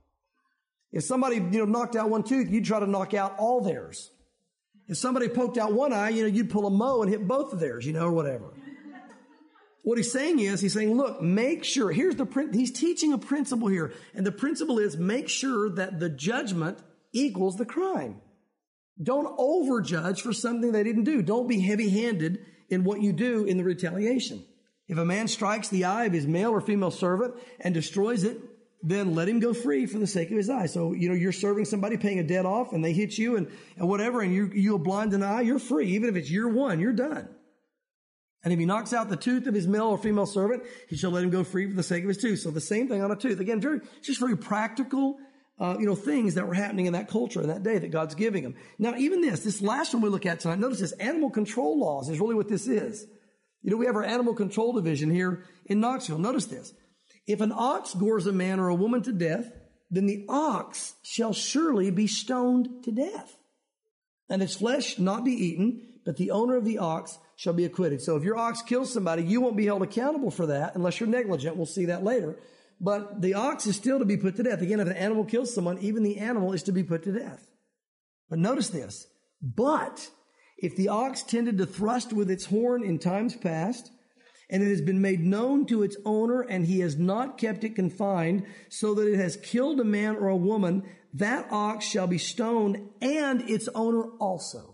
If somebody, you know, knocked out one tooth, you'd try to knock out all theirs. If somebody poked out one eye, you know, you'd pull a mow and hit both of theirs, you know, or whatever. What he's saying is, he's saying, look, make sure, here's the, he's teaching a principle here. And the principle is make sure that the judgment equals the crime. Don't overjudge for something they didn't do. Don't be heavy-handed in what you do in the retaliation. If a man strikes the eye of his male or female servant and destroys it, then let him go free for the sake of his eye. So, you know, you're serving somebody, paying a debt off, and they hit you and, and whatever, and you, you'll blind an eye, you're free. Even if it's year one, you're done. And if he knocks out the tooth of his male or female servant, he shall let him go free for the sake of his tooth. So the same thing on a tooth. Again, very, just very practical, uh, you know, things that were happening in that culture in that day that God's giving them. Now, even this, this last one we look at tonight, notice this, animal control laws is really what this is. You know, we have our animal control division here in Knoxville. Notice this. If an ox gores a man or a woman to death, then the ox shall surely be stoned to death, and its flesh not be eaten, but the owner of the ox shall be acquitted. So if your ox kills somebody, you won't be held accountable for that unless you're negligent. We'll see that later. But the ox is still to be put to death. Again, if an animal kills someone, even the animal is to be put to death. But notice this. But if the ox tended to thrust with its horn in times past, and it has been made known to its owner, and he has not kept it confined, so that it has killed a man or a woman, that ox shall be stoned, and its owner also.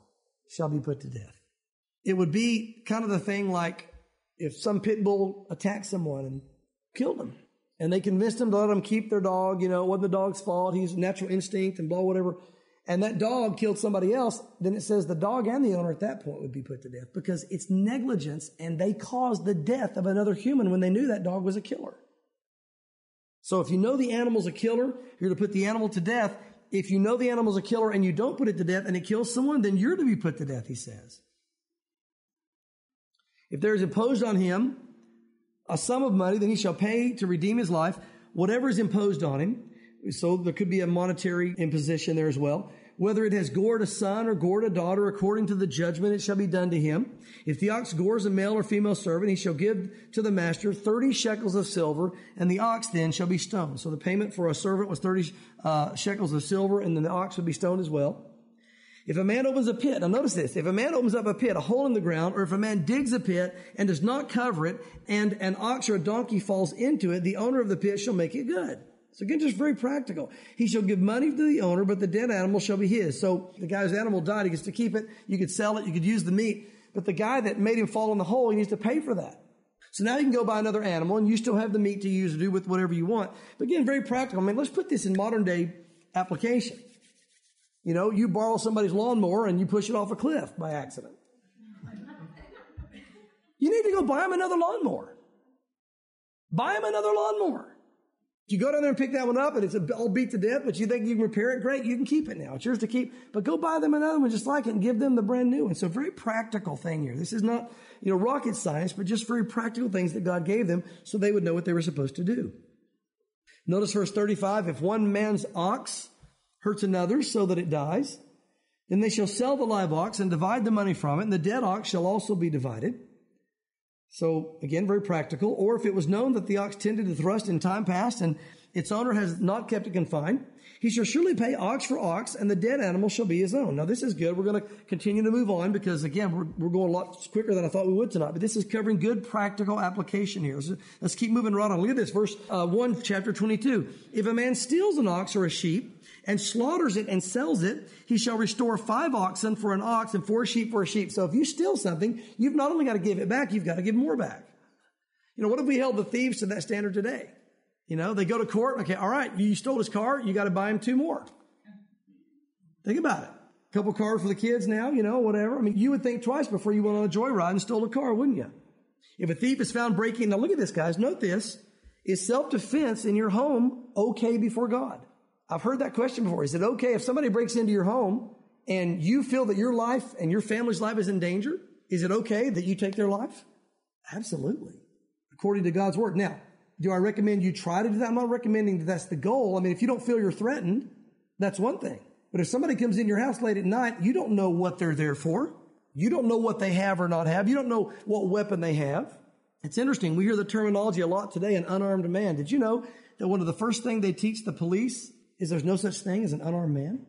shall be put to death. It would be kind of the thing like if some pit bull attacked someone and killed them, and they convinced them to let them keep their dog. You know, it wasn't the dog's fault. He's natural instinct and blah, whatever. And that dog killed somebody else. Then it says the dog and the owner at that point would be put to death because it's negligence and they caused the death of another human when they knew that dog was a killer. So if you know the animal's a killer, you're to put the animal to death. If you know the animal's a killer and you don't put it to death and it kills someone, then you're to be put to death, he says. If there is imposed on him a sum of money, then he shall pay to redeem his life, whatever is imposed on him. So there could be a monetary imposition there as well. Whether it has gored a son or gored a daughter, according to the judgment, it shall be done to him. If the ox gores a male or female servant, he shall give to the master thirty shekels of silver, and the ox then shall be stoned. So the payment for a servant was thirty uh, shekels of silver, and then the ox would be stoned as well. If a man opens a pit, now notice this, if a man opens up a pit, a hole in the ground, or if a man digs a pit and does not cover it, and an ox or a donkey falls into it, the owner of the pit shall make it good. So again, just very practical. He shall give money to the owner, but the dead animal shall be his. So the guy's animal died, he gets to keep it, you could sell it, you could use the meat, but the guy that made him fall in the hole, he needs to pay for that. So now you can go buy another animal, and you still have the meat to use or do with whatever you want. But again, very practical. I mean, let's put this in modern day application. You know, you borrow somebody's lawnmower and you push it off a cliff by accident. You need to go buy him another lawnmower. Buy him another lawnmower. If you go down there and pick that one up and it's all beat to death, but you think you can repair it, great, you can keep it now. It's yours to keep. But go buy them another one just like it and give them the brand new one. So very practical thing here. This is not, you know, rocket science, but just very practical things that God gave them so they would know what they were supposed to do. Notice verse thirty-five, if one man's ox hurts another so that it dies, then they shall sell the live ox and divide the money from it, and the dead ox shall also be divided. So, again, very practical. Or if it was known that the ox tended to thrust in time past, and its owner has not kept it confined, he shall surely pay ox for ox, and the dead animal shall be his own. Now, this is good. We're going to continue to move on because, again, we're, we're going a lot quicker than I thought we would tonight. But this is covering good practical application here. So let's keep moving right on. Look at this, verse uh, one, chapter twenty-two. If a man steals an ox or a sheep and slaughters it and sells it, he shall restore five oxen for an ox and four sheep for a sheep. So if you steal something, you've not only got to give it back, you've got to give more back. You know, what if we held the thieves to that standard today? You know, they go to court. Okay, all right, you stole his car. You got to buy him two more. Think about it. A couple cars for the kids now, you know, whatever. I mean, you would think twice before you went on a joyride and stole a car, wouldn't you? If a thief is found breaking, now look at this, guys. Note this. Is self-defense in your home okay before God? I've heard that question before. Is it okay if somebody breaks into your home and you feel that your life and your family's life is in danger? Is it okay that you take their life? Absolutely. According to God's word. Now, do I recommend you try to do that? I'm not recommending that that's the goal. I mean, if you don't feel you're threatened, that's one thing. But if somebody comes in your house late at night, you don't know what they're there for. You don't know what they have or not have. You don't know what weapon they have. It's interesting. We hear the terminology a lot today, an unarmed man. Did you know that one of the first things they teach the police is there's no such thing as an unarmed man?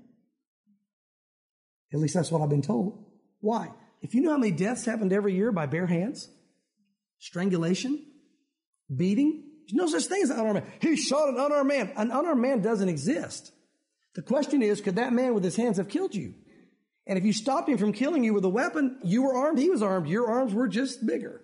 At least that's what I've been told. Why? If you know how many deaths happened every year by bare hands, strangulation, beating, there's no such thing as an unarmed man. He shot an unarmed man. An unarmed man doesn't exist. The question is, could that man with his hands have killed you? And if you stopped him from killing you with a weapon, you were armed, he was armed, your arms were just bigger.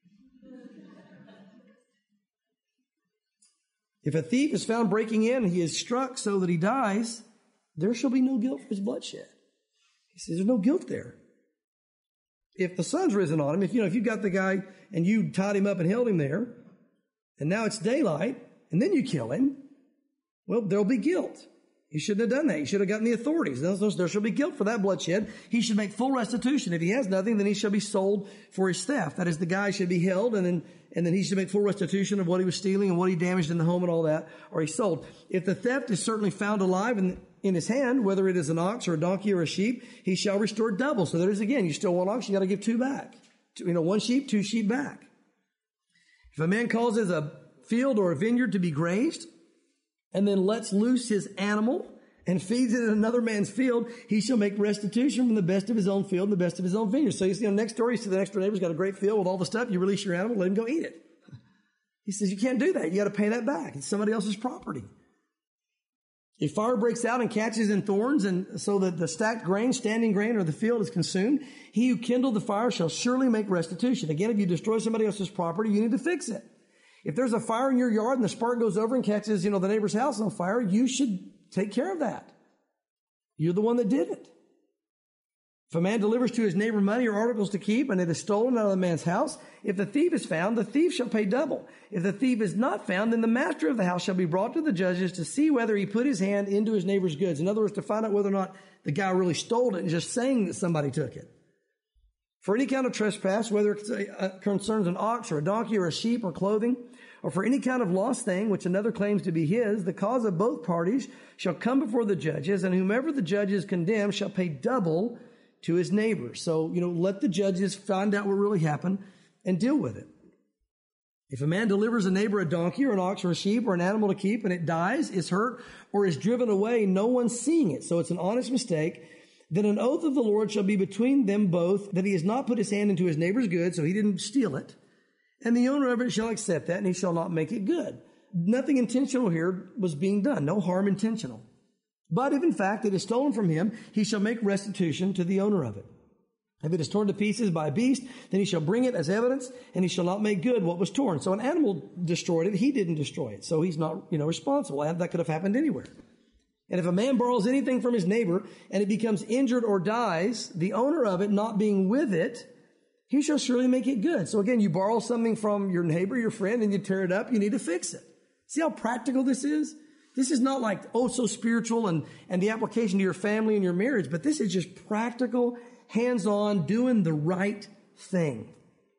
If a thief is found breaking in and he is struck so that he dies, there shall be no guilt for his bloodshed. He says there's no guilt there. If the sun's risen on him, if you know, if you got the guy and you tied him up and held him there, and now it's daylight, and then you kill him, well, there'll be guilt. He shouldn't have done that. He should have gotten the authorities. There shall be guilt for that bloodshed. He should make full restitution. If he has nothing, then he shall be sold for his theft. That is, the guy should be held, and then and then he should make full restitution of what he was stealing and what he damaged in the home and all that, or he's sold. If the theft is certainly found alive in, in his hand, whether it is an ox or a donkey or a sheep, he shall restore double. So there is, again, you steal one ox, you got to give two back. Two, you know, one sheep, two sheep back. If a man causes a field or a vineyard to be grazed, and then lets loose his animal and feeds it in another man's field, he shall make restitution from the best of his own field and the best of his own vineyard. So you see, you know, next door, you see the next door neighbor's got a great field with all the stuff. You release your animal, let him go eat it. He says, you can't do that. You got to pay that back. It's somebody else's property. If fire breaks out and catches in thorns, and so that the stacked grain, standing grain, or the field is consumed, he who kindled the fire shall surely make restitution. Again, if you destroy somebody else's property, you need to fix it. If there's a fire in your yard and the spark goes over and catches, you know, the neighbor's house on fire, you should take care of that. You're the one that did it. If a man delivers to his neighbor money or articles to keep, and it is stolen out of the man's house, if the thief is found, the thief shall pay double. If the thief is not found, then the master of the house shall be brought to the judges to see whether he put his hand into his neighbor's goods. In other words, to find out whether or not the guy really stole it and just saying that somebody took it. For any kind of trespass, whether it concerns an ox or a donkey or a sheep or clothing, or for any kind of lost thing which another claims to be his, the cause of both parties shall come before the judges, and whomever the judges condemn shall pay double to his neighbor. So, you know, let the judges find out what really happened and deal with it. If a man delivers a neighbor a donkey or an ox or a sheep or an animal to keep, and it dies, is hurt, or is driven away, no one seeing it, so it's an honest mistake, then an oath of the Lord shall be between them both, that he has not put his hand into his neighbor's goods, so he didn't steal it. And the owner of it shall accept that, and he shall not make it good. Nothing intentional here was being done. No harm intentional. But if in fact it is stolen from him, he shall make restitution to the owner of it. If it is torn to pieces by a beast, then he shall bring it as evidence, and he shall not make good what was torn. So an animal destroyed it. He didn't destroy it. So he's not, you know, responsible. That could have happened anywhere. And if a man borrows anything from his neighbor and it becomes injured or dies, the owner of it not being with it, he shall surely make it good. So again, you borrow something from your neighbor, your friend, and you tear it up, you need to fix it. See how practical this is? This is not like, oh, so spiritual and, and the application to your family and your marriage, but this is just practical, hands-on, doing the right thing.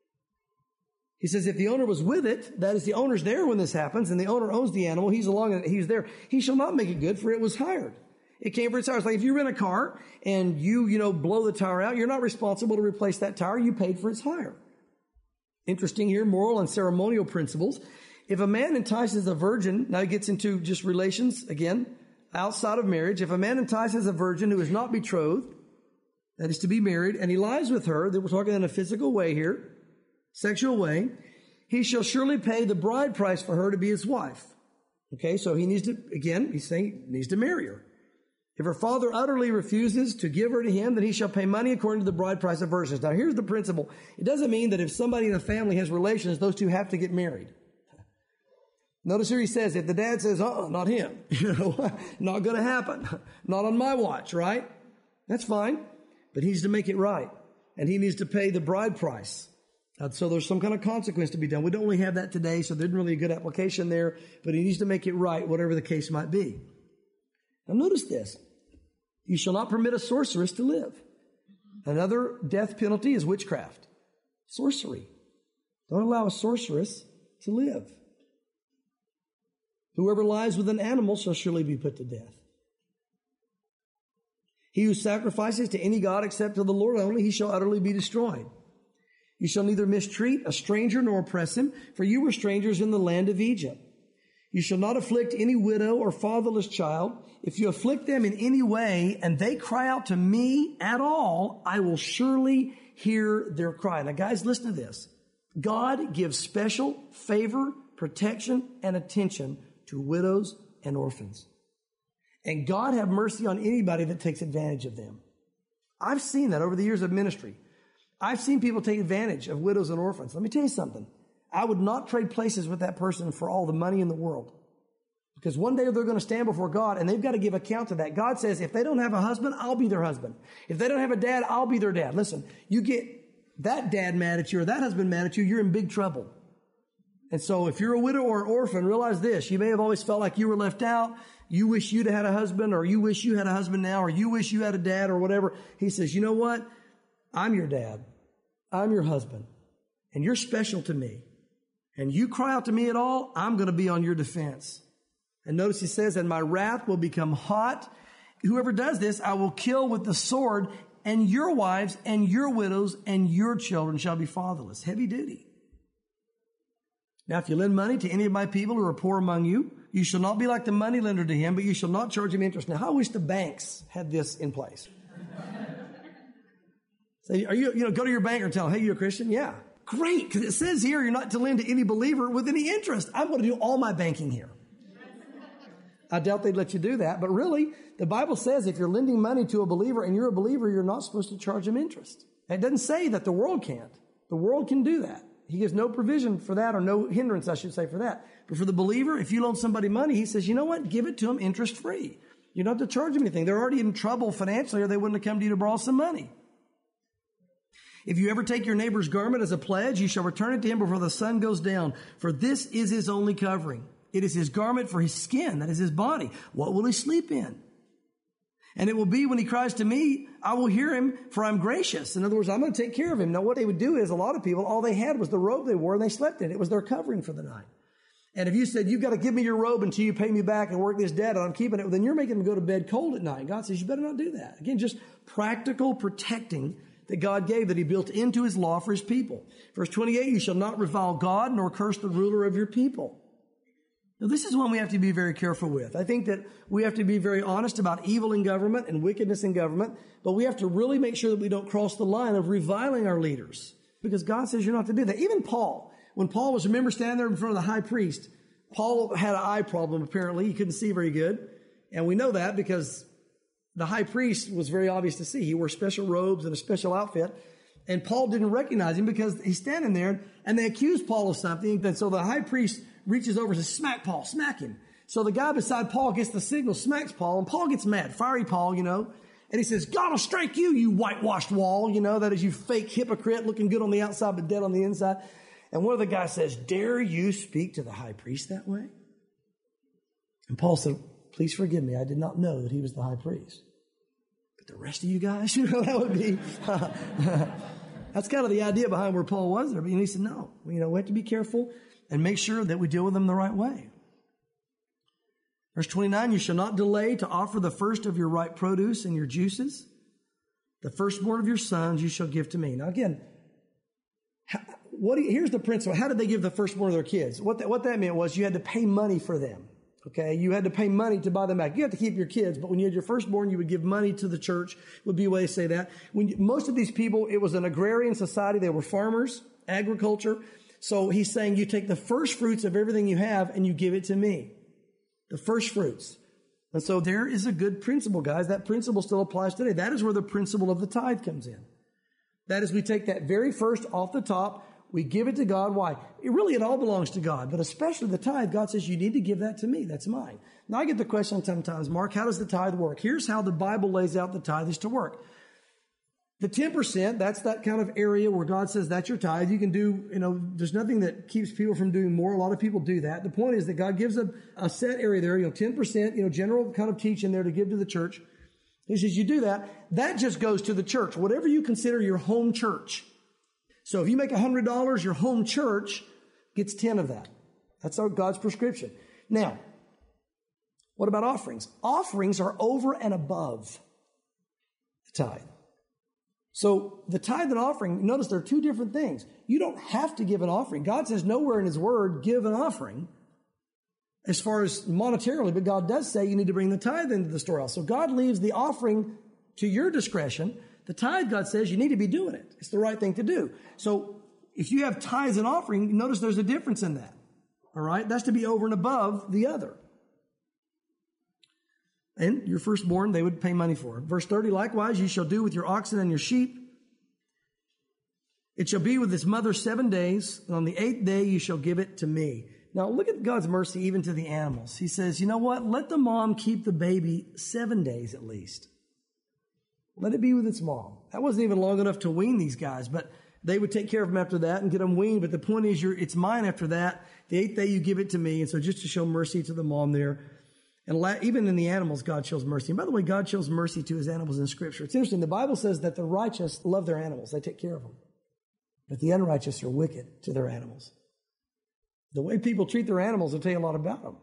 He says if the owner was with it, that is, the owner's there when this happens, and the owner owns the animal, he's along and he's there, he shall not make it good, for it was hired. It came for its tire. It's like if you rent a car and you, you know, blow the tire out, you're not responsible to replace that tire. You paid for its hire. Interesting here, moral and ceremonial principles. If a man entices a virgin, now he gets into just relations, again, outside of marriage. If a man entices a virgin who is not betrothed, that is to be married, and he lies with her, that we're talking in a physical way here, sexual way, he shall surely pay the bride price for her to be his wife. Okay, so he needs to, again, he's saying he needs to marry her. If her father utterly refuses to give her to him, then he shall pay money according to the bride price of virgins. Now, here's the principle. It doesn't mean that if somebody in a family has relations, those two have to get married. Notice here he says, if the dad says, uh-uh, not him, you know, not going to happen. Not on my watch, right? That's fine. But he needs to make it right. And he needs to pay the bride price. Uh, so there's some kind of consequence to be done. We don't really have that today, so there isn't really a good application there. But he needs to make it right, whatever the case might be. Now notice this. You shall not permit a sorceress to live. Another death penalty is witchcraft. Sorcery. Don't allow a sorceress to live. Whoever lies with an animal shall surely be put to death. He who sacrifices to any god except to the Lord only, he shall utterly be destroyed. You shall neither mistreat a stranger nor oppress him, for you were strangers in the land of Egypt. You shall not afflict any widow or fatherless child. If you afflict them in any way, and they cry out to me at all, I will surely hear their cry. Now, guys, listen to this. God gives special favor, protection, and attention to widows and orphans. And God have mercy on anybody that takes advantage of them. I've seen that over the years of ministry. I've seen people take advantage of widows and orphans. Let me tell you something. I would not trade places with that person for all the money in the world. Because one day they're going to stand before God and they've got to give account to that. God says, if they don't have a husband, I'll be their husband. If they don't have a dad, I'll be their dad. Listen, you get that dad mad at you or that husband mad at you, you're in big trouble. And so if you're a widow or an orphan, realize this. You may have always felt like you were left out. You wish you'd had a husband, or you wish you had a husband now, or you wish you had a dad, or whatever. He says, you know what? I'm your dad. I'm your husband. And you're special to me. And you cry out to me at all, I'm going to be on your defense. And notice he says, and my wrath will become hot. Whoever does this, I will kill with the sword, and your wives and your widows and your children shall be fatherless. Heavy duty. Now, if you lend money to any of my people who are poor among you, you shall not be like the money lender to him, but you shall not charge him interest. Now, I wish the banks had this in place. Say, are you, you know, go to your banker and tell him, hey, you a Christian? Yeah. Great, because it says here you're not to lend to any believer with any interest. I'm going to do all my banking here. I doubt they'd let you do that. But really, the Bible says if you're lending money to a believer and you're a believer, you're not supposed to charge them interest. It doesn't say that the world can't. The world can do that. He gives no provision for that, or no hindrance, I should say, for that. But for the believer, if you loan somebody money, he says, you know what? Give it to them interest free. You don't have to charge them anything. They're already in trouble financially, or they wouldn't have come to you to borrow some money. If you ever take your neighbor's garment as a pledge, you shall return it to him before the sun goes down. For this is his only covering. It is his garment for his skin, that is his body. What will he sleep in? And it will be when he cries to me, I will hear him, for I'm gracious. In other words, I'm going to take care of him. Now, what they would do is, a lot of people, all they had was the robe they wore and they slept in it. It was their covering for the night. And if you said, you've got to give me your robe until you pay me back and work this debt and I'm keeping it, well, then you're making them go to bed cold at night. God says, you better not do that. Again, just practical protecting that God gave, that he built into his law for his people. Verse twenty-eight, you shall not revile God nor curse the ruler of your people. Now, this is one we have to be very careful with. I think that we have to be very honest about evil in government and wickedness in government, but we have to really make sure that we don't cross the line of reviling our leaders, because God says you're not to do that. Even Paul, when Paul was, remember, standing there in front of the high priest, Paul had an eye problem, apparently. He couldn't see very good. And we know that because the high priest was very obvious to see. He wore special robes and a special outfit. And Paul didn't recognize him because he's standing there, and they accused Paul of something. And so the high priest reaches over and says, smack Paul, smack him. So the guy beside Paul gets the signal, smacks Paul, and Paul gets mad, fiery Paul, you know. And he says, God will strike you, you whitewashed wall, you know, that is, you fake hypocrite, looking good on the outside but dead on the inside. And one of the guys says, dare you speak to the high priest that way? And Paul said, please forgive me, I did not know that he was the high priest. But the rest of you guys, you know, that would be... That's kind of the idea behind where Paul was there. But he said, no, you know, we have to be careful and make sure that we deal with them the right way. Verse twenty-nine, you shall not delay to offer the first of your ripe produce and your juices. The firstborn of your sons you shall give to me. Now again, how, what do you, here's the principle. How did they give the firstborn of their kids? What that, what that meant was you had to pay money for them. Okay, you had to pay money to buy them back. You have to keep your kids, but when you had your firstborn, you would give money to the church, would be a way to say that. When you, most of these people, it was an agrarian society. They were farmers, agriculture. So he's saying you take the first fruits of everything you have and you give it to me. The first fruits. And so there is a good principle, guys. That principle still applies today. That is where the principle of the tithe comes in. That is, we take that very first off the top, we give it to God. Why? It really, it all belongs to God, but especially the tithe. God says, you need to give that to me. That's mine. Now I get the question sometimes, Mark, how does the tithe work? Here's how the Bible lays out the tithe is to work. The ten percent, that's that kind of area where God says that's your tithe. You can do, you know, there's nothing that keeps people from doing more. A lot of people do that. The point is that God gives a, a set area there, you know, ten percent, you know, general kind of teaching there to give to the church. He says, you do that. That just goes to the church, whatever you consider your home church. So if you make one hundred dollars, your home church gets ten of that. That's our God's prescription. Now, what about offerings? Offerings are over and above the tithe. So the tithe and offering, notice there are two different things. You don't have to give an offering. God says nowhere in his word, give an offering as far as monetarily, but God does say you need to bring the tithe into the storehouse. So God leaves the offering to your discretion. The tithe, God says, you need to be doing it. It's the right thing to do. So if you have tithes and offering, notice there's a difference in that. All right? That's to be over and above the other. And your firstborn, they would pay money for. Verse thirty, likewise, you shall do with your oxen and your sheep. It shall be with its mother seven days, and on the eighth day you shall give it to me. Now, look at God's mercy even to the animals. He says, you know what? Let the mom keep the baby seven days at least. Let it be with its mom. That wasn't even long enough to wean these guys, but they would take care of them after that and get them weaned. But the point is, you're, it's mine after that. The eighth day you give it to me. And so just to show mercy to the mom there. And even in the animals, God shows mercy. And by the way, God shows mercy to his animals in Scripture. It's interesting. The Bible says that the righteous love their animals. They take care of them. But the unrighteous are wicked to their animals. The way people treat their animals will tell you a lot about them.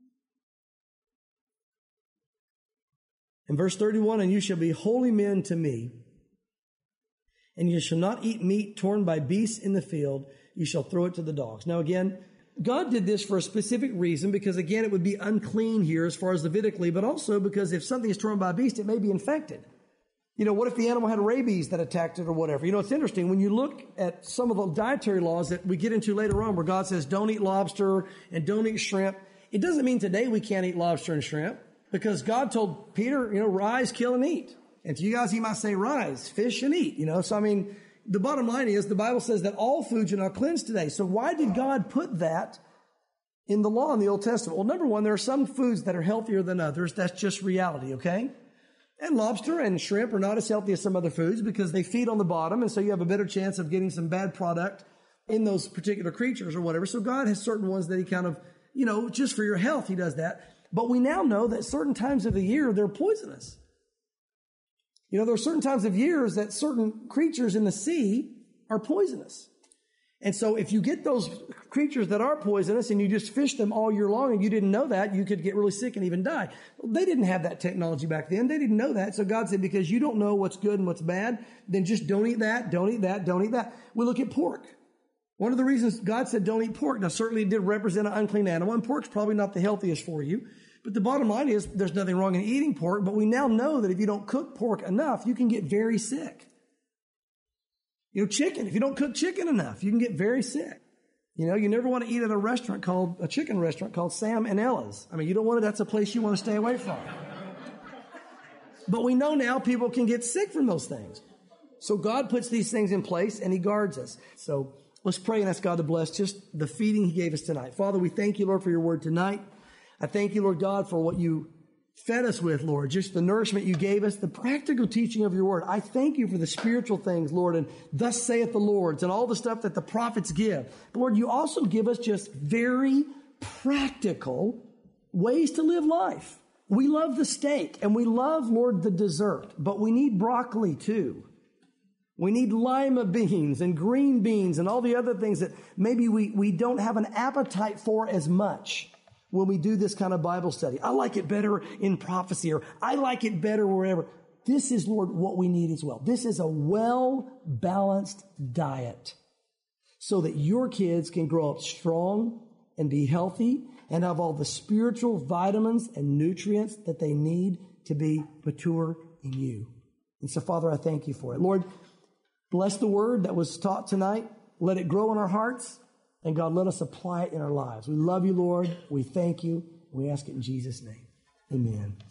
In verse thirty-one, and you shall be holy men to me, and you shall not eat meat torn by beasts in the field. You shall throw it to the dogs. Now again, God did this for a specific reason, because again, it would be unclean here as far as Levitically, but also because if something is torn by a beast, it may be infected. You know, what if the animal had rabies that attacked it or whatever? You know, it's interesting. When you look at some of the dietary laws that we get into later on where God says don't eat lobster and don't eat shrimp, it doesn't mean today we can't eat lobster and shrimp, because God told Peter, you know, rise, kill, and eat. And to you guys, he might say, rise, fish, and eat, you know. So, I mean, the bottom line is the Bible says that all foods are not cleansed today. So why did God put that in the law in the Old Testament? Well, number one, there are some foods that are healthier than others. That's just reality, okay? And lobster and shrimp are not as healthy as some other foods because they feed on the bottom, and so you have a better chance of getting some bad product in those particular creatures or whatever. So God has certain ones that he kind of, you know, just for your health, he does that. But we now know that certain times of the year, they're poisonous. You know, there are certain times of years that certain creatures in the sea are poisonous. And so if you get those creatures that are poisonous and you just fish them all year long and you didn't know that, you could get really sick and even die. Well, they didn't have that technology back then. They didn't know that. So God said, because you don't know what's good and what's bad, then just don't eat that, don't eat that, don't eat that. We look at pork. One of the reasons God said don't eat pork, now certainly it did represent an unclean animal, and pork's probably not the healthiest for you. But the bottom line is there's nothing wrong in eating pork, but we now know that if you don't cook pork enough, you can get very sick. You know, chicken, if you don't cook chicken enough, you can get very sick. You know, you never want to eat at a restaurant called, a chicken restaurant called Sam and Ella's. I mean, you don't want to, that's a place you want to stay away from. But we know now people can get sick from those things. So God puts these things in place and he guards us. So let's pray and ask God to bless just the feeding he gave us tonight. Father, we thank you, Lord, for your word tonight. I thank you, Lord God, for what you fed us with, Lord, just the nourishment you gave us, the practical teaching of your word. I thank you for the spiritual things, Lord, and thus saith the Lord, and all the stuff that the prophets give. But Lord, you also give us just very practical ways to live life. We love the steak and we love, Lord, the dessert, but we need broccoli too. We need lima beans and green beans and all the other things that maybe we, we don't have an appetite for as much when we do this kind of Bible study. I like it better in prophecy, or I like it better wherever. This is, Lord, what we need as well. This is a well-balanced diet so that your kids can grow up strong and be healthy and have all the spiritual vitamins and nutrients that they need to be mature in you. And so, Father, I thank you for it. Lord, bless the word that was taught tonight. Let it grow in our hearts. And God, let us apply it in our lives. We love you, Lord. We thank you. We ask it in Jesus' name. Amen.